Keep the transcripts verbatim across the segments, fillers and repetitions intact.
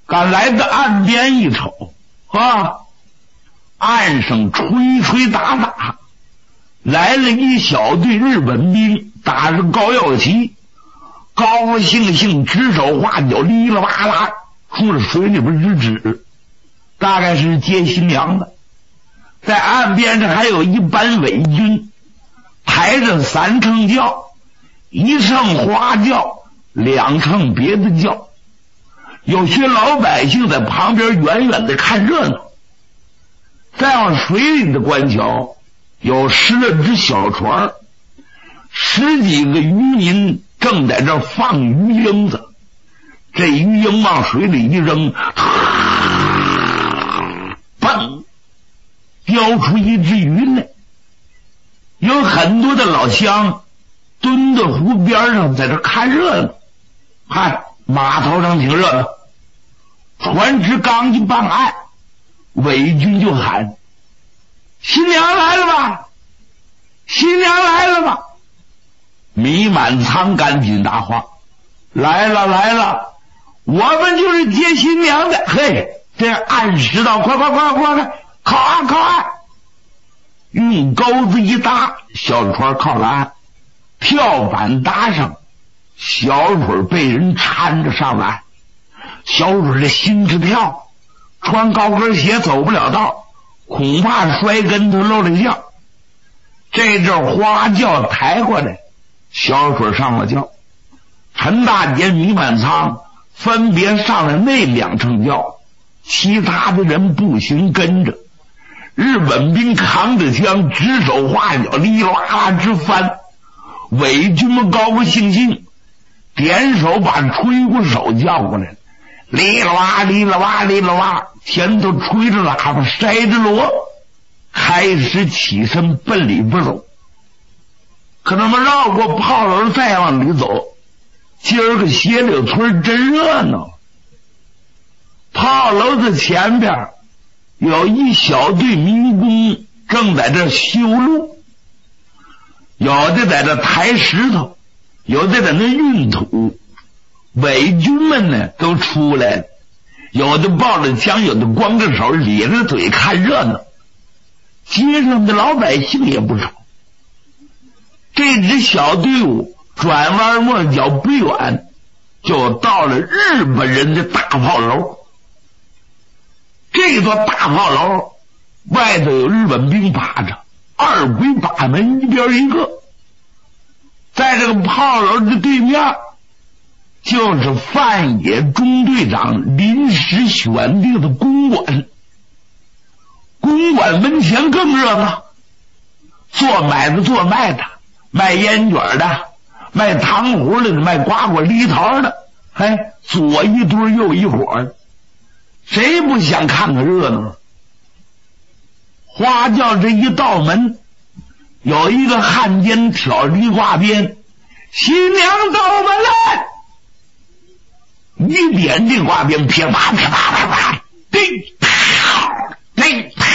赶来到岸边一瞅啊，岸上吹吹打打来了一小队日本兵，打着高耀旗，高高兴兴指手画脚，哩啦哇啦冲着水里边直指，大概是接新娘的。在岸边上还有一班伪军，抬着三乘轿，一乘花轿，两乘别的轿，有些老百姓在旁边远远的看热闹。再往水里的观瞧，有十来只小船，十几个渔民正在这放鱼鹰子，这鱼鹰往水里一扔，嘣，叼出一只鱼来。有很多的老乡蹲在湖边上在这看热闹，看码头上挺热闹，船只刚一傍岸，伪军就喊：新娘来了吧，新娘来了吧。米满仓赶紧答话：来了来了，我们就是接新娘的。嘿，这岸石道，快快快快快，靠岸靠岸！用钩子一搭，小船靠了岸，跳板搭上，小水被人搀着上来。小水的心直跳，穿高跟鞋走不了道，恐怕摔跟头漏了轿。这阵花轿抬过来，小水上了轿，陈大姐、米满仓分别上了那两乘轿，其他的人步行跟着。日本兵扛着枪，指手画脚，哩啦啦直翻。伪军们高高兴兴，点手把吹鼓手叫过来，哩啦哇哩啦哇哩啦哇，前头吹着喇叭，筛着锣，开始起身奔里边走。可他们绕过炮楼再往里走，今儿个斜柳村真热闹。炮楼的前边有一小队民工正在这修路，有的在这抬石头，有的在那运土。伪军们呢都出来了，有的抱着枪，有的光着手，咧着嘴看热闹。街上的老百姓也不少。这支小队伍转弯抹角不远，就到了日本人的大炮楼。这座大炮楼外头有日本兵把着，二鬼把门，一边一个。在这个炮楼的对面，就是范野中队长临时选定的公馆。公馆门前更热闹，做买的做卖的，卖烟卷的，卖糖葫芦的，卖瓜果梨桃的，哎，左一堆右一伙，谁不想看看热闹？花轿这一道门，有一个汉奸挑着一挂鞭，新娘到门来！一点这挂鞭，噼啪噼啪噼啪，叮啪叮啪，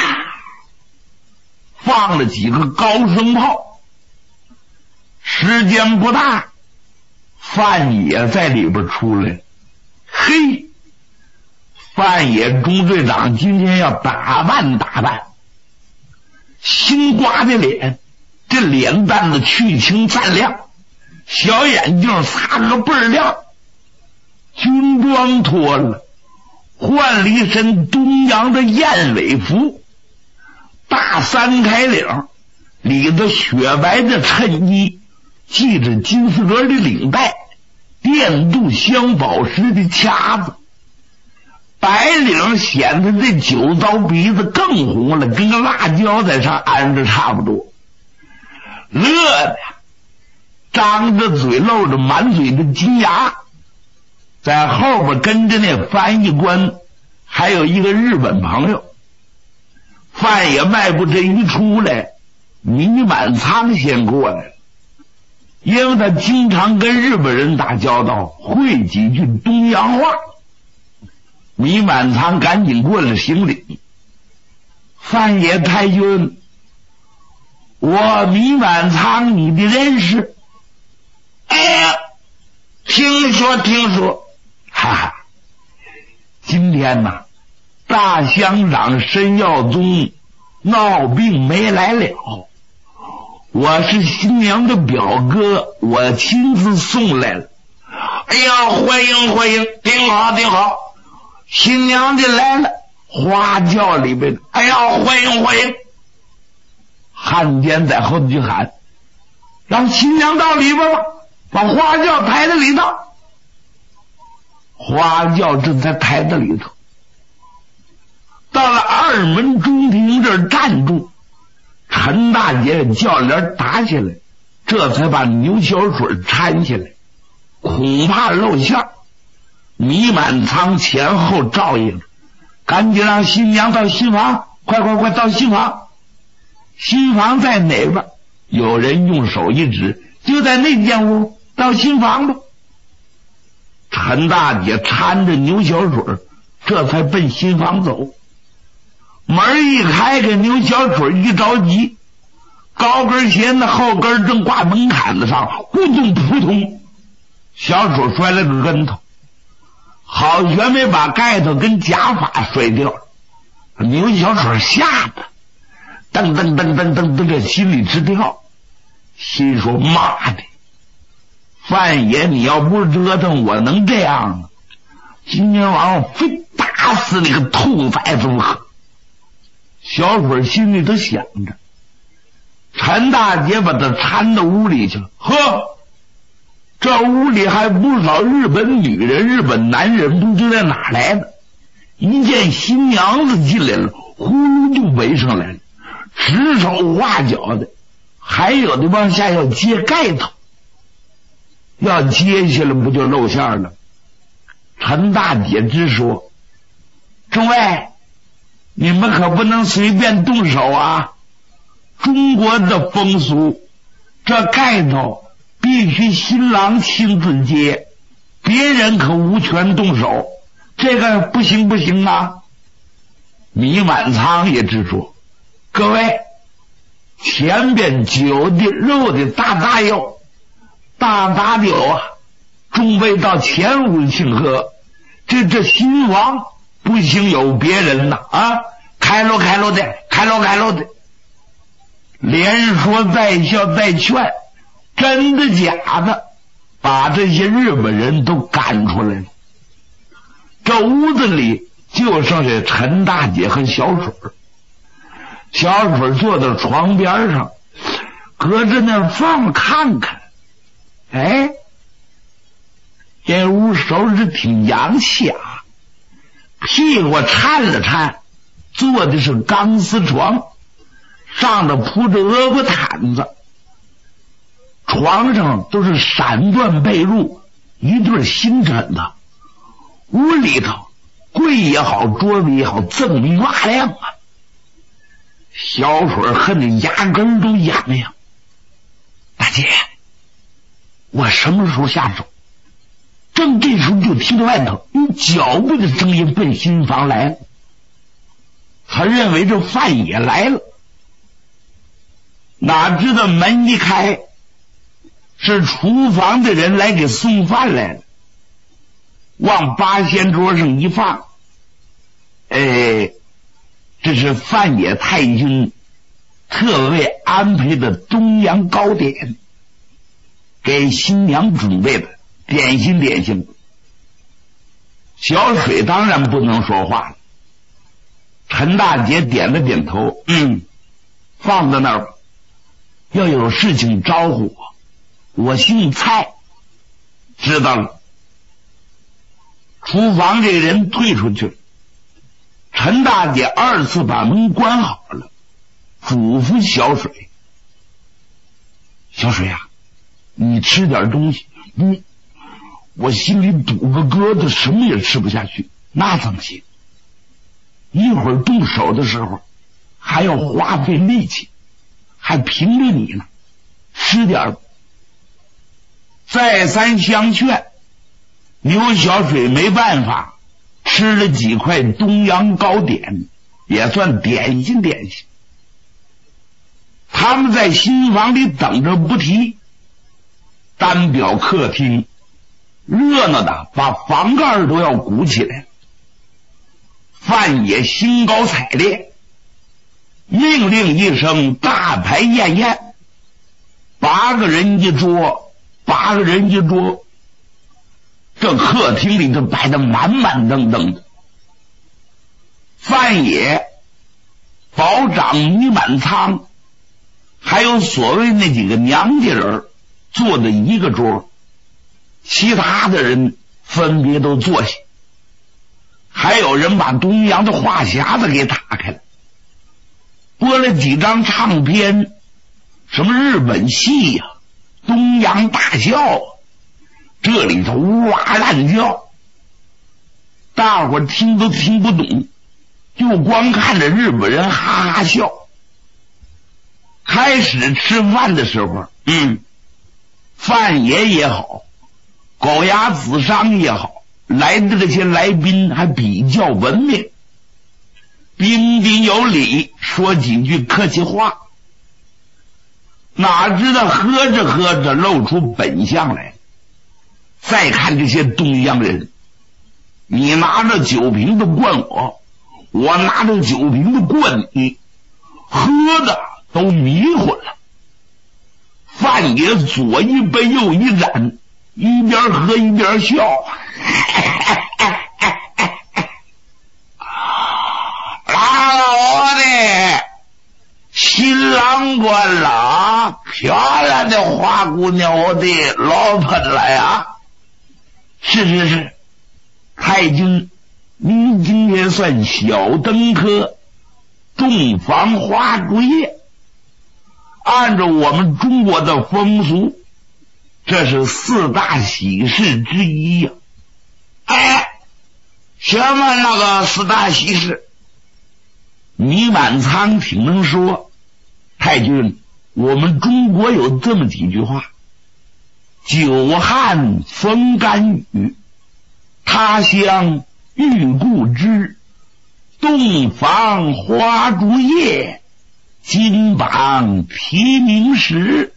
放了几个高声炮。时间不大，范野在里边出来了。嘿，范野中队长今天要打扮打扮，新刮的脸，这脸蛋子去青灿亮，小眼镜擦个倍儿亮，军装脱了，换了一身东洋的燕尾服，大三开领，里头雪白的衬衣，系着金丝格的领带，电镀镶宝石的卡子，白领显得这酒糟鼻子更红了，跟个辣椒在上安着差不多。乐的张着嘴，露着满嘴的金牙，在后边跟着那翻译官还有一个日本朋友。范野迈步这一出来，米满仓先过来了，因为他经常跟日本人打交道，会几句东洋话。米满仓赶紧过来行礼。范野太君，我米满仓你的认识？哎呀，听说听说，哈哈， 今天呐，大乡长申耀宗闹病没来了，我是新娘的表哥，我亲自送来了。哎呀，欢迎欢迎，挺好挺好，新娘子来了，花轿里边，哎呀，欢迎欢迎。汉奸在后头就喊，让新娘到里边吧，把花轿抬到里头。花轿正在抬到里头，到了二门中庭这儿站住，陈大姐轿帘打下来，这才把牛小水搀下来，恐怕露馅。米满仓前后照应着，赶紧让新娘到新房，快快快到新房。新房在哪边？有人用手一指，就在那间屋，到新房吧。陈大姐搀着牛小水，这才奔新房走。门一开，给牛小水一着急，高跟鞋那后跟正挂门槛子上，咕咚扑通，小水摔了个跟头，好悬没把盖头跟假发摔掉了。牛小水吓得噔噔噔噔噔噔，这心里直跳，心说妈的，范爷你要不是折腾我能这样吗？今天晚上非打死那个兔崽子不可。小水心里头想着，陈大姐把他搀到屋里去了。呵，这屋里还不少日本女人日本男人，不知道哪来的，一见新娘子进来了，呼噜就围上来了，指手画脚的，还有的往下要揭盖头，要揭下来不就露馅了。陈大姐直说，众位，你们可不能随便动手啊，中国的风俗，这盖头必须新郎亲自揭，别人可无权动手，这个不行不行啊。米满仓也直说，各位，前边酒的肉的大大有大大的有啊，众位到前屋庆贺，这这新王不行有别人呐啊，开喽开喽的，开喽开喽的，连说带笑带劝，真的假的，把这些日本人都赶出来了。这屋子里就剩下陈大姐和小水，小水坐在床边上，隔着那缝看看，哎，这屋收拾挺洋气啊，屁股颤了颤，坐的是钢丝床，上头铺着鹅瓜毯子，床上都是闪缎被褥，一对新枕头，屋里头柜也好，桌子也好，锃明瓦亮啊。小水恨得牙根都痒痒。大姐，我什么时候下手？正这时候就听到外头有脚步的声音奔新房来了，他认为这范也来了，哪知道门一开，是厨房的人来给送饭来了，往八仙桌上一放，哎，这是范野太君特为安排的东洋糕点，给新娘准备的点心点心。小水当然不能说话了，陈大姐点了点头，嗯，放在那儿吧，要有事情招呼我，我姓蔡。知道了。厨房这个人退出去了，陈大姐二次把门关好了，嘱咐小水，小水啊，你吃点东西。你我心里堵个疙瘩，什么也吃不下去，那怎么行？一会儿动手的时候还要花费力气，还凭着你呢，吃点。再三相劝，牛小水没办法，吃了几块东洋糕点，也算点心点心。他们在新房里等着不提，单表客厅热闹的把房盖都要鼓起来。 范野兴高采烈，命令一声，大排宴宴，八个人一桌，八个人一桌，这客厅里头摆得满满登登的。范野、保长倪满仓，还有所谓那几个娘家人坐的一个桌，其他的人分别都坐下，还有人把东阳的话匣子给打开了，播了几张唱片，什么日本戏呀、啊、东洋大笑啊，这里头呜哇乱叫，大伙儿听都听不懂，就光看着日本人哈哈笑。开始吃饭的时候，嗯，范爷也好，狗牙子商也好，来的这些来宾还比较文明，彬彬有礼，说几句客气话。哪知道喝着喝着露出本相来。再看这些东洋人，你拿着酒瓶子灌我，我拿着酒瓶子灌你，喝的都迷混了。范爷左一杯右一盏，一边喝一边笑。拉了我的新郎官了啊，漂亮的花姑娘，我的老婆来啊！是是是，太君，您今天算小登科，洞房花烛夜。按照我们中国的风俗，这是四大喜事之一呀、啊。哎，什么那个四大喜事？倪满仓挺能说。太君，我们中国有这么几句话：久旱逢甘雨，他乡遇故知，洞房花烛夜，金榜题名时。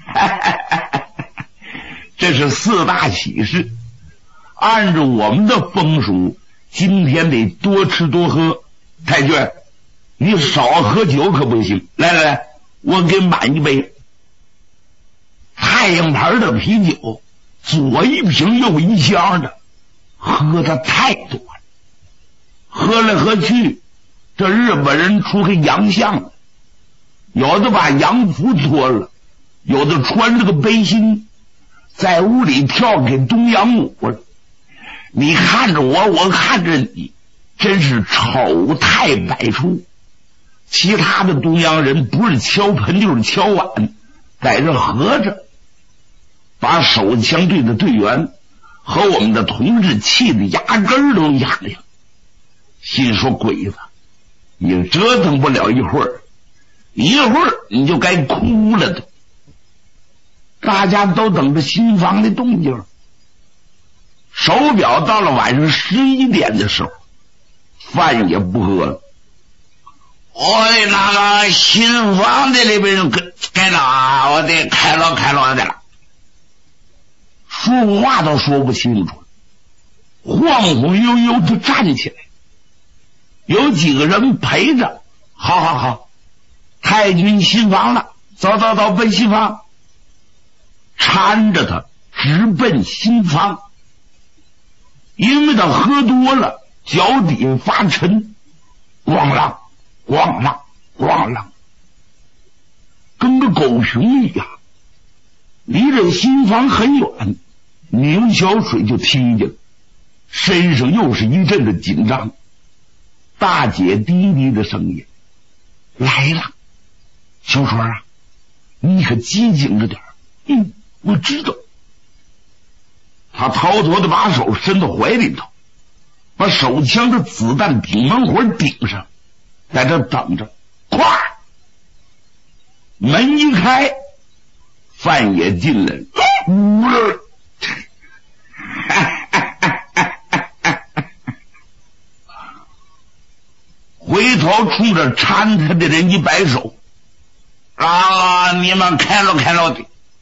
这是四大喜事。按照我们的风俗，今天得多吃多喝。太君，你少喝酒可不行。来来来，我给满一杯太阳牌的啤酒，左一瓶右一箱的，喝的太多了。喝来喝去，这日本人出个洋相了，有的把洋服脱了，有的穿着个背心，在屋里跳给东洋舞了。你看着我，我看着你，真是丑态百出。其他的东洋人不是敲盆就是敲碗，在这合着，把手枪对着队员和我们的同志气得牙根都痒痒。心说鬼子，你折腾不了一会儿，一会儿你就该哭了的。大家都等着新房的动静。手表到了晚上十一点的时候，饭也不喝了。我的那个新房的里边该哪，我得开了开了的了，说话都说不清楚，晃晃悠悠就站起来。有几个人陪着，好好好，太君新房了，走走走，奔新房。搀着他直奔新房。因为他喝多了，脚底发沉，咣啷咣啷咣啷，跟个狗熊一样。离这新房很远，牛小水就听见了，身上又是一阵的紧张。大姐低低的声音：“来了，小水啊，你可机警着点。”“嗯，我知道。”他逃脱的把手伸到怀里头，把手枪的子弹顶门火顶上，在这等着。咵，门一开，范也进来了。呜回头冲着搀他的人一摆手：“啊，你们开了开了的。”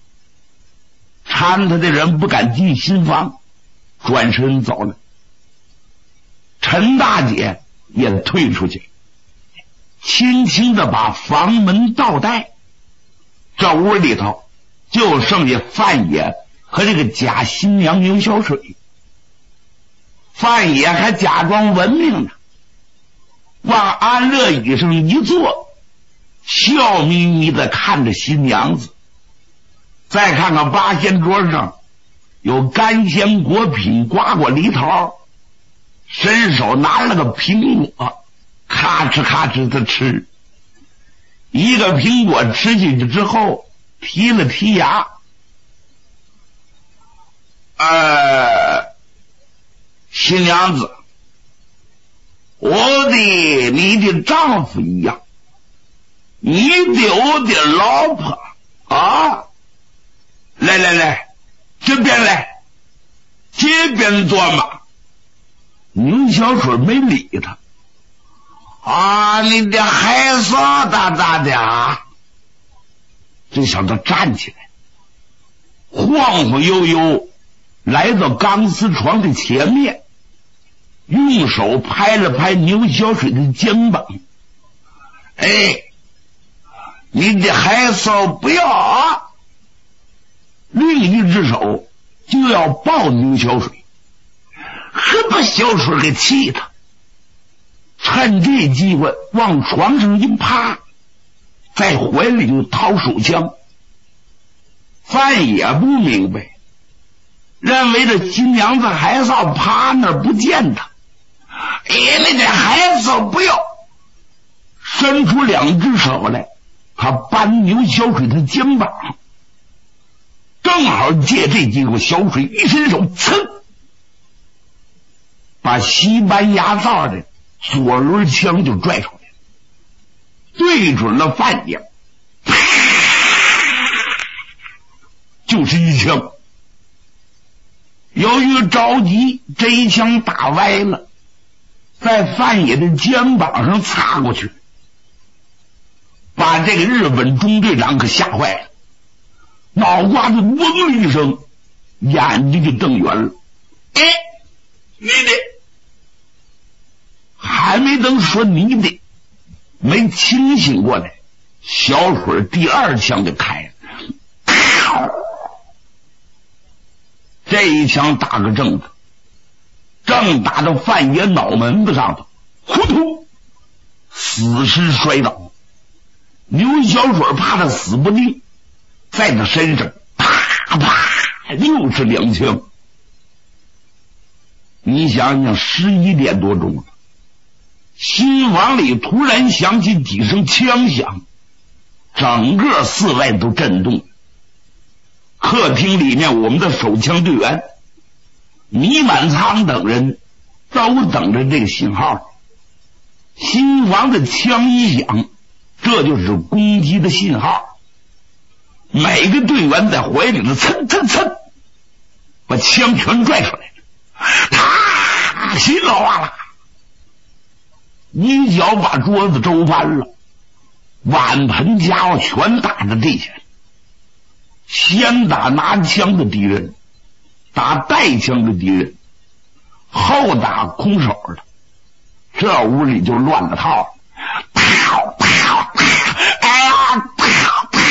搀他的人不敢进新房，转身走了。陈大姐也退出去，轻轻的把房门倒带。这屋里头就剩下范爷和这个假新娘牛小水。范爷还假装文明呢，往安乐椅上一坐，笑眯眯的看着新娘子。再看看八仙桌上有干鲜果品瓜果梨桃，伸手拿了个苹果，咔哧咔哧的吃。一个苹果吃进去之后，剔了剔牙，呃，新娘子，我的你的丈夫一样，你的我的老婆啊！来来来，这边来，这边坐嘛。牛小水没理他。啊，你的害臊大大的啊！这小子站起来，晃晃悠悠来到钢丝床的前面，用手拍了拍牛小水的肩膀。哎，你的害臊不要啊！另一只手就要抱牛小水，可把小水给气他。趁这机会往床上一趴，在怀里就掏手枪。范也不明白，认为这新娘子孩子趴那儿不见他。哎，那点孩子不要，伸出两只手来，他扳牛小水的肩膀。正好借这机会，小水一伸手，噌，把西班牙造的左轮枪就拽出来，对准了范爷，就是一枪。由于着急，这一枪打歪了，在范爷的肩膀上擦过去，把这个日本中队长可吓坏了，脑瓜子嗡了一声，眼睛就瞪圆了。哎，你的！还没等说你的，没清醒过来，小水第二枪就开了，这一枪打个正的，正打到范爷脑门子上头，呼突，死尸摔倒。牛小水怕他死不定，在他身上啪啪又是两枪。你想想，十一点多钟了，新房里突然响起几声枪响，整个寺外都震动。客厅里面，我们的手枪队员倪满仓等人都等着这个信号。新房的枪一响，这就是攻击的信号。每个队员在怀里头蹭蹭蹭，把枪全拽出来了，啪，稀里哗啦，一脚把桌子周翻了，碗盆家伙全打在地下。先打拿枪的敌人，打带枪的敌人，后打空手的，这屋里就乱了套了。啪啪啪，哎呀，啪啪，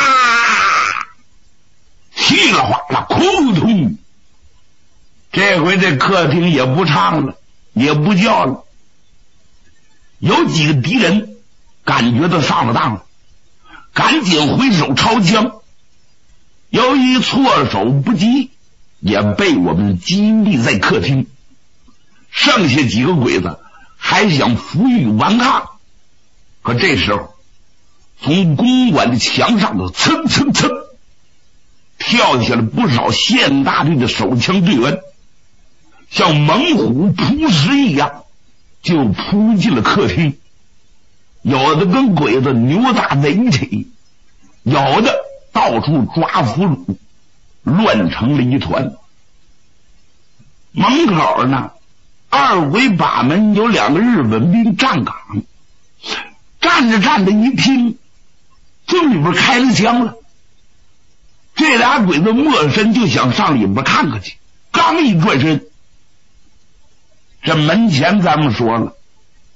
稀里哗啦，空通。这回这客厅也不唱了，也不叫了。有几个敌人感觉到上了当了，赶紧挥手抄枪。由于措手不及，也被我们击毙在客厅。剩下几个鬼子还想负隅顽抗，可这时候从公馆的墙上头蹭蹭蹭跳下了不少县大队的手枪队员，像猛虎扑食一样就扑进了客厅。有的跟鬼子扭打在一起，有的到处抓俘虏，乱成了一团。门口呢，二鬼把门有两个日本兵站岗，站着站着一听，这里边开了枪了。这俩鬼子没身就想上里边看看去，刚一转身，这门前咱们说了，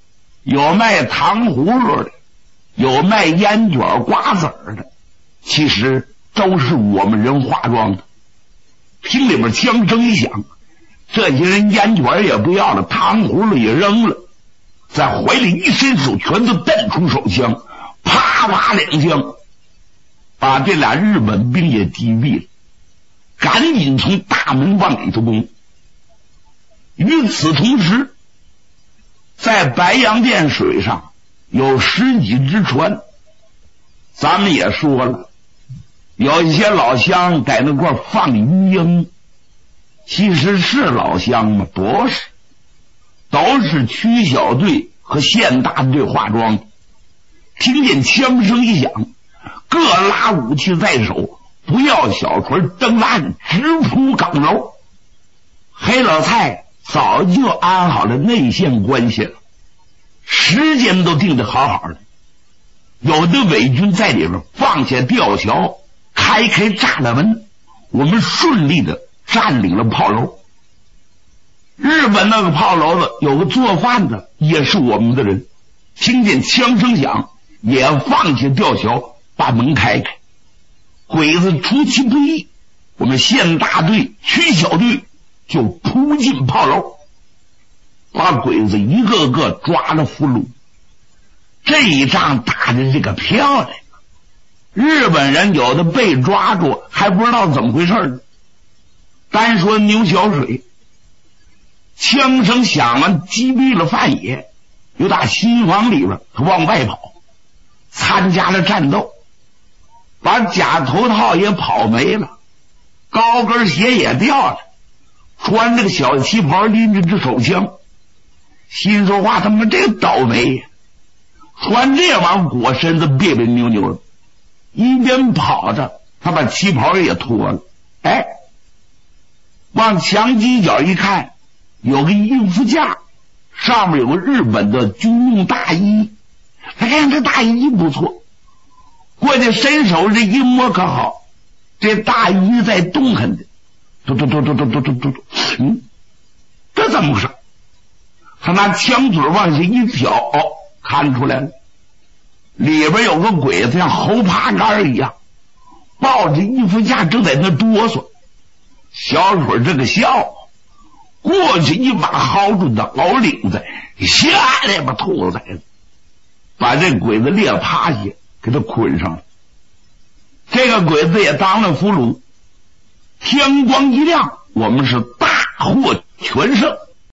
有卖糖葫芦的，有卖烟卷瓜子儿的，其实都是我们人化妆的。厅里边枪声一响，这些人烟卷也不要了，糖葫芦也扔了，在怀里一伸手，全都瞪出手枪，啪啪两枪，把这俩日本兵也击毙了，赶紧从大门往里头攻。与此同时，在白洋淀水上有十几只船，咱们也说了，有一些老乡在那块放鱼鹰，其实是老乡吗？不是，都是区小队和县大队化妆。听见枪声一响，各拉武器在手，不要小船登岸，直扑港楼。黑老蔡早就安好了内线关系了，时间都定得好好的。有的伪军在里边放下吊桥，开开栅栏门，我们顺利的占领了炮楼。日本那个炮楼子有个做饭的，也是我们的人，听见枪声响，也放下吊桥，把门开开。鬼子出其不意，我们县大队、区小队就扑进炮楼，把鬼子一个个抓了俘虏。这一仗打的这个漂亮，日本人有的被抓住还不知道怎么回事呢。单说牛小水，枪声响完，击毙了范野，又打新房里边他往外跑，参加了战斗，把假头套也跑没了，高跟鞋也掉了，穿这个小旗袍，拎着只手枪，心说话他妈这个倒霉呀，穿这玩意儿裹身子别别扭扭的。一边跑着，他把旗袍也脱了，哎，往墙犄角一看，有个衣服架，上面有个日本的军用大衣，他看这大衣不错，过去伸手这一摸可好，这大衣在动弹的，嘟嘟嘟嘟嘟嘟嘟嘟嘟，嗯，这怎么回事？他拿枪嘴往下一挑，哦，看出来了，里边有个鬼子像猴爬杆一样，抱着衣服架正在那哆嗦。小水这个笑，过去一把薅住的袄领子，下来把兔子崽子，把这鬼子列趴下，给他捆上了。这个鬼子也当了俘虏。天光一亮，我们是大获全胜。